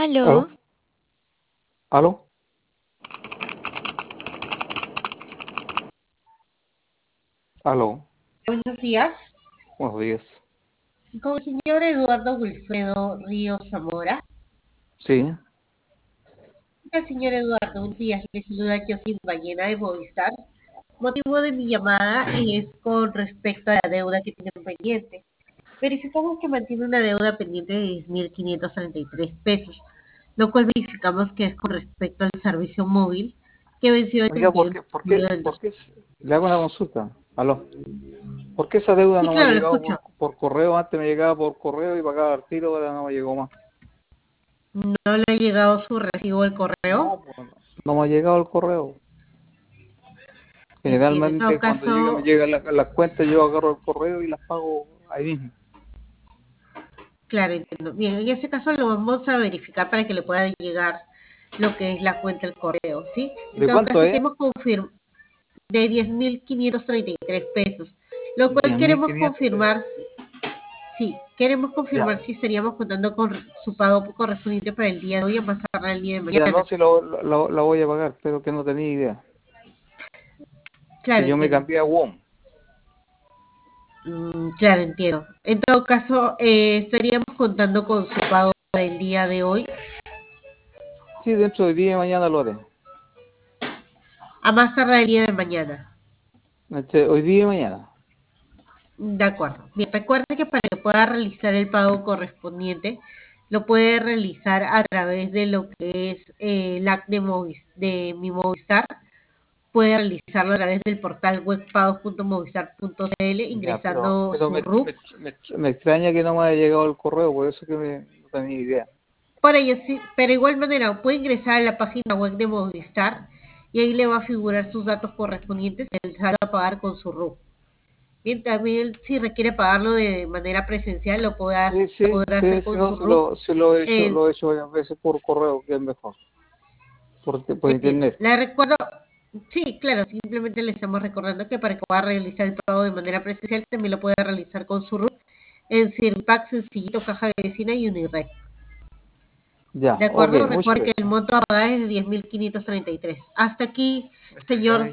¿Aló? ¿Aló? ¿Aló? ¿Aló? Buenos días. Buenos días. Con el señor Eduardo Wilfredo Ríos Zamora. Sí, El señor Eduardo, buenos días. Le saluda Jocelyn Ballena de Movistar. Motivo de mi llamada es con respecto a la deuda que tiene pendiente. Verificamos que mantiene una deuda pendiente de 10.533 pesos, lo cual verificamos que es con respecto al servicio móvil que venció el oiga, 31 de julio del 2000. le hago una consulta? ¿Aló? ¿Por qué esa deuda Sí, no me ha claro, lo llegado escucho. por correo? Antes me llegaba por correo y pagaba al tiro, ahora no me llegó más. ¿No le ha llegado su recibo al correo? No, pues, no me ha llegado el correo. Entiendo. En todo Generalmente cuando me caso, llegan las cuentas, yo agarro el correo y las pago ahí mismo. claro, entiendo. Bien, en ese caso lo vamos a verificar para que le pueda llegar lo que es la cuenta del correo, ¿sí? En ¿De todo cuánto caso, es? queremos confirmar de 10.533 pesos, lo cual Diez mil queremos quinientos pesos. confirmar, sí, queremos Ya, confirmar si estaríamos contando con su pago correspondiente para el día de hoy o más tardar el día de ya no, mañana. si la voy a pagar, pero que no tenía idea. Que Claro, yo me entiendo. cambié a WOM. Claro, entiendo. En todo caso, estaríamos contando con su pago para el día de hoy Sí, dentro de día y mañana lo haré. a más tardar el día de mañana. Hoy día y mañana. De acuerdo. Bien, recuerde que para que pueda realizar el pago correspondiente, lo puede realizar a través de lo que es la app de mi Movistar. Puede realizarlo a través del portal webpagos.movistar.cl Ya, ingresando su RUC. me extraña que no me haya llegado el correo, por eso que no tenía idea. Por ello, sí, pero igual manera puede ingresar a la página web de Movistar y ahí le va a figurar sus datos correspondientes y el saldo a pagar con su RUC. Bien, también si requiere pagarlo de manera presencial, Sí, lo sí, podrá hacer sí, con sí, no, su RUC. Eh, lo he hecho varias veces por correo, que es mejor, por Entiendo. internet. Le recuerdo, sí, claro, simplemente le estamos recordando que para que pueda realizar el pago de manera presencial, también lo puede realizar con su RUC en Cirpac, Sencillito, Caja de Vecina y Unirred. Ya, ¿De ok, acuerdo? muchas Recuerde que el gracias. monto a pagar es de 10.533. Hasta aquí, señor